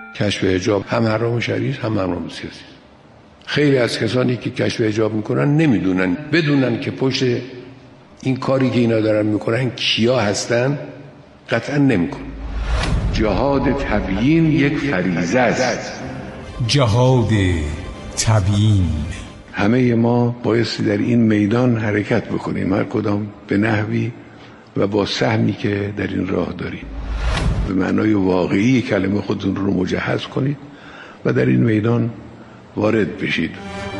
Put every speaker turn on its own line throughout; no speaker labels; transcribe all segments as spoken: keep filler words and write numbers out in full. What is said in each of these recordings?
کشف حجاب هم حرام شرعی هم حرام سیاسی. خیلی از کسانی که کشف حجاب میکنن نمیدونن، بدونن که پشت این کاری که اینا دارن میکنن کیا هستن قطعا نمیکنن. جهاد تبیین یک فریضه است.
جهاد تبیین.
همه ما بایستی در این میدان حرکت بکنیم، هر کدام به نحوی و با سهمی که در این راه داریم. به معنای واقعی کلمه خودتون رو مجهز کنید و در این میدان وارد بشید.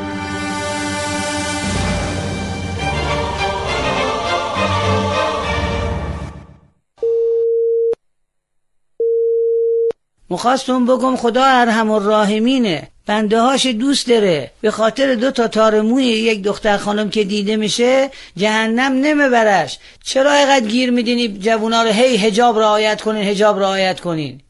مخواستم بگم خدا ارحم الراحمینه، بنده هاش دوست داره. به خاطر دو تا تار موی یک دختر خانم که دیده میشه جهنم نمیبرش. چرا اینقدر گیر میدینی جوونا رو هی حجاب رعایت کنین حجاب رعایت کنین؟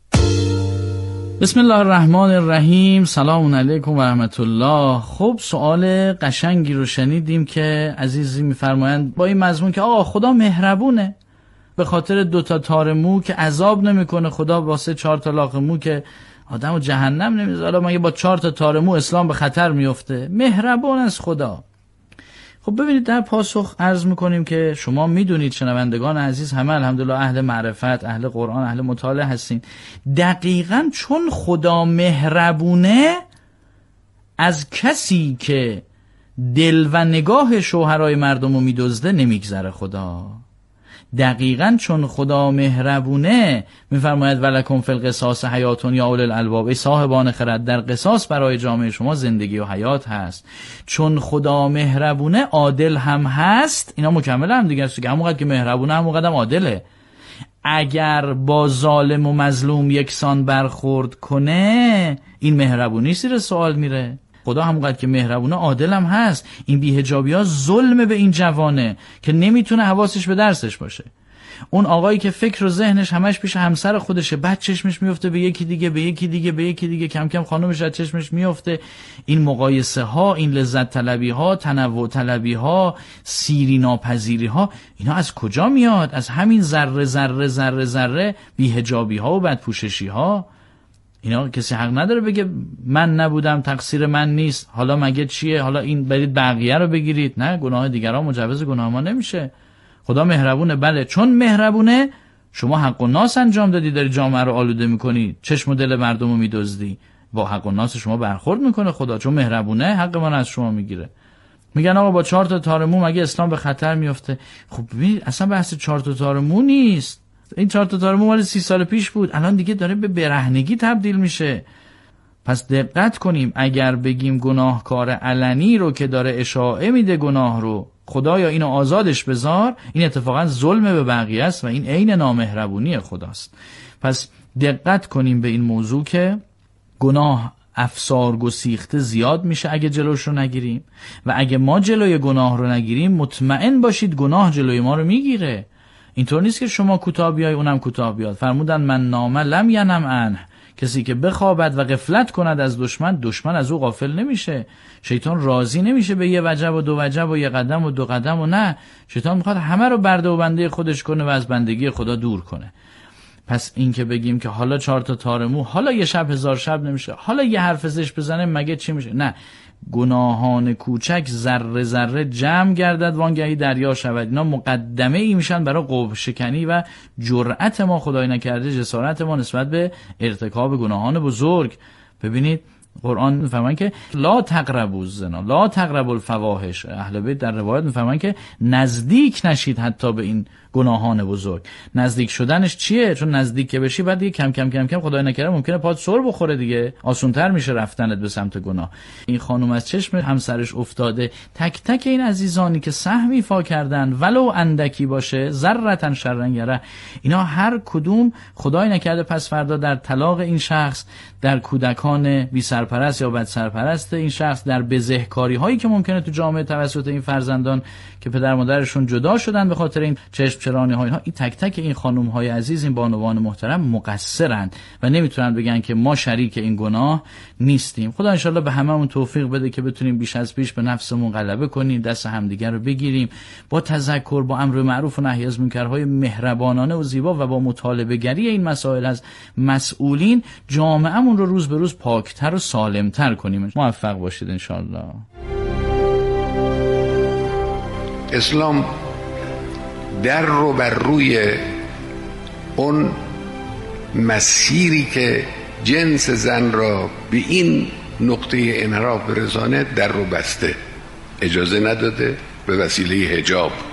بسم الله الرحمن الرحیم. سلام علیکم و رحمت الله. خب سوال قشنگی رو شنیدیم که عزیزی میفرمایند با این مضمون که آقا خدا مهربونه، به خاطر دوتا تار مو که عذاب نمیکنه، خدا واسه چهار تا لاغ مو که آدمو جهنم نمیذاره. حالا مگه با چهار تا تار مو اسلام به خطر میفته؟ مهربان است خدا. خب ببینید در پاسخ عرض میکنیم که شما میدونید شنوندگان عزیز همه الحمدلله اهل معرفت، اهل قرآن، اهل مطالعه هستین. دقیقاً چون خدا مهربونه، از کسی که دل و نگاه شوهرای مردمو میدزده نمیگذره خدا. دقیقاً چون خدا مهربونه میفرماید ولکم فی القصاص حیاتون یا اولي الالباب، ای صاحبان خرد در قصاص برای جامعه شما زندگی و حیات هست. چون خدا مهربونه عادل هم هست. اینا مکمل هم دیگه است که همونقدر که مهربونه همونقدر عادله. اگر با ظالم و مظلوم یکسان برخورد کنه این مهربونی زیر سوال میره. خدا همونقدر که مهربونه عادل هم هست. این بی‌حجابی ها ظلم به این جوانه که نمیتونه حواسش به درسش باشه. اون آقایی که فکر و ذهنش همش پیش همسر خودشه، بعد چشمش میفته به یکی دیگه به یکی دیگه به یکی دیگه، کم کم خانومش از چشمش میفته. این مقایسه ها، این لذت طلبی ها، تنوع طلبی ها، سیری ناپذیری ها، اینا از کجا میاد؟ از همین ذره ذره ذره ذره بی‌حجابی ها و بدپوششی ها. اینا کسی حق نداره بگه من نبودم تقصیر من نیست، حالا مگه چیه، حالا این برید بقیه رو بگیرید. نه، گناه دیگران مجوز گناه ما نمیشه. خدا مهربونه، بله چون مهربونه شما حق و ناس انجام دادی، داری جامعه رو آلوده میکنی، چشم و دل مردم رو میدزدی، با حق و ناس شما برخورد میکنه خدا. چون مهربونه حق من از شما میگیره. میگن آقا با چهار تا تار مو مگه اسلام به خطر میفته؟ خب ببین اصلا بحث چهار تا تار مو نیست. این چهار تا تار مو مال سی سال پیش بود، الان دیگه داره به برهنگی تبدیل میشه. پس دقت کنیم. اگر بگیم گناهکار علنی رو که داره اشاعه میده گناه رو، خدایا اینو آزادش بذار، این اتفاقا ظلم به بقیه است و این عین نامهربونی خداست. پس دقت کنیم به این موضوع که گناه افسار گسیخته زیاد میشه اگه جلوش رو نگیریم، و اگه ما جلوی گناه رو نگیریم مطمئن باشید گناه جلوی ما رو میگیره. اینطور نیست که شما کوتاه بیای اونم کوتاه بیاد. فرمودن من نام لم ینم عنه، کسی که بخوابد و غفلت کند از دشمن، دشمن از او غافل نمیشه. شیطان راضی نمیشه به یه وجب و دو وجب و یه قدم و دو قدم و نه، شیطان میخواد همه رو برده و بنده خودش کنه و از بندگی خدا دور کنه. پس این که بگیم که حالا چهار تا تار مو، حالا یه شب هزار شب نمیشه، حالا یه حرف زشت بزنه مگه چی میشه؟ نه، گناهان کوچک ذره ذره جمع گردد وانگهی دریا شود. اینا مقدمه ای میشن برای قبح شکنی و جرأت ما، خدای نکرده جسارت ما نسبت به ارتکاب گناهان بزرگ. ببینید قرآن میفرمان که لا تقربوا الزنا لا تقربوا الفواحش. اهل بیت در روایت میفرمان که نزدیک نشید حتی به این گناهان بزرگ. نزدیک شدنش چیه؟ چون نزدیک که بشی بعد دیگه کم کم کم کم خدای نکرده ممکنه پات سر بخوره دیگه، آسان‌تر میشه رفتنت به سمت گناه. این خانم از چشم همسرش افتاده. تک تک این عزیزانی که سهمی فا کردن ولو اندکی باشه، ذره‌تن شرن یره، اینا هر کدوم خدای نکرده پس فردا در طلاق این شخص، در کودکان بی سر سرپرست یا بد سرپرست این شخص، در بزهکاری هایی که ممکنه تو جامعه توسط این فرزندان که پدر مادرشون جدا شدن به خاطر این چشم چرانی ها اینها، این تک تک این خانم های عزیز، این بانوان محترم مقصرند و نمیتونن بگن که ما شریک این گناه نیستیم. خدا انشالله به هممون توفیق بده که بتونیم بیش از پیش به نفسمون غلبه کنیم، دست همدیگر رو بگیریم، با تذکر، با امر معروف و نهی از منکرهای مهربانانه و زیبا و با مطالبه گری این مسائل از مسئولین جامعهمون رو روز به روز پاکتر و سالمتر کنیم. موفق باشید انشالله.
اسلام در رو بر روی اون مسیری که جنس زن را به این نقطه انحراف برسانه در رو بسته، اجازه نداده به وسیله حجاب